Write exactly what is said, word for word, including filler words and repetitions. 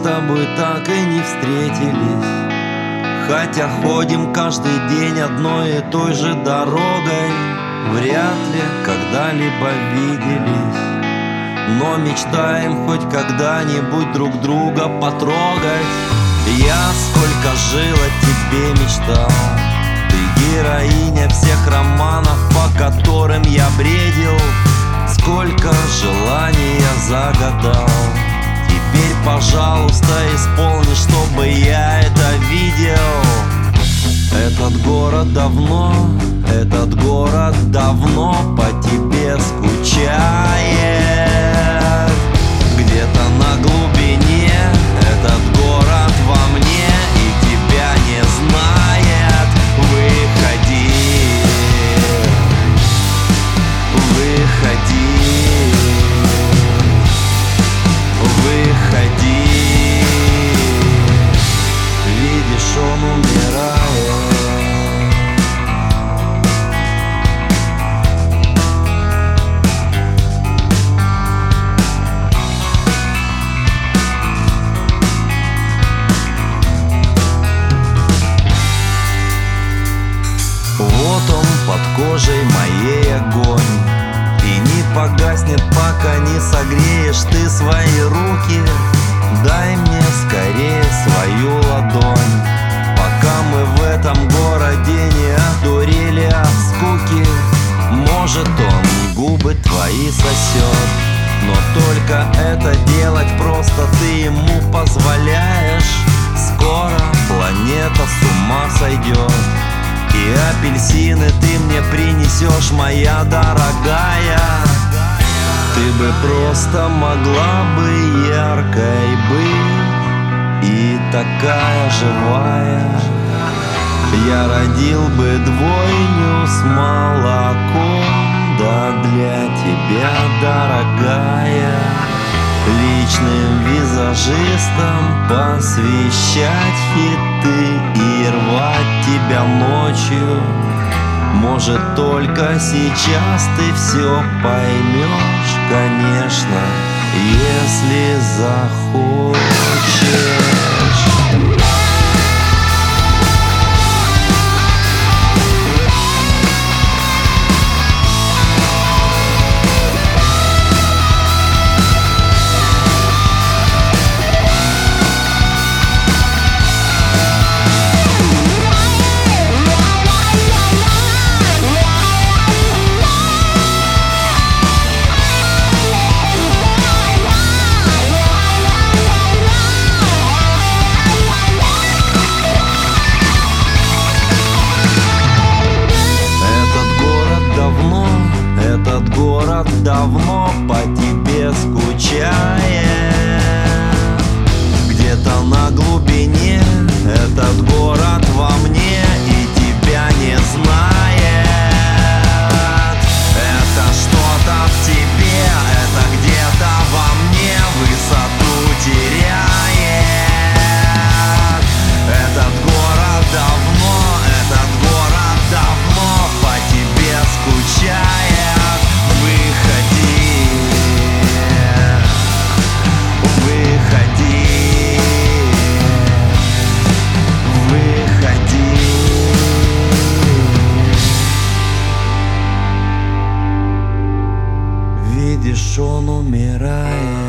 тобой так и не встретились, хотя ходим каждый день одной и той же дорогой. Вряд ли когда-либо виделись, но мечтаем хоть когда-нибудь друг друга потрогать. Я сколько жил, о тебе мечтал, ты героиня всех романов, по которым я бредил. Сколько желаний я загадал, теперь, пожалуйста, исполни, чтобы я это видел. Этот город давно, этот город давно по тебе скучает. Где-то на глубине этот город во мне и тебя не знает. Выходи, выходи, выходи. Видишь, он умирает. Вот он под кожей моей огонь, и не погаснет, пока не согреешь ты свои руки. Дай мне скорее свою ладонь, пока мы в этом городе не одурели от скуки. Может, он губы твои сосет, но только это делать просто ты ему позволяешь. Скоро планета с ума сойдет, и апельсины ты мне принесешь, моя дорогая. Ты бы просто могла бы яркой быть и такая живая. Я родил бы двойню с молоком, да для тебя, дорогая, личным визажистом посвящать хиты и рвать тебя ночью. Может, только сейчас ты все поймешь, конечно, если захочешь. Этот город давно по тебе скучает. Где-то на глубине этот город во мне и тебя не знает. Это что-то в тебе, это где-то во мне высоту теряет. Этот город давно, этот город давно по тебе скучает. Выходи, выходи, выходи. Видишь, он умирает.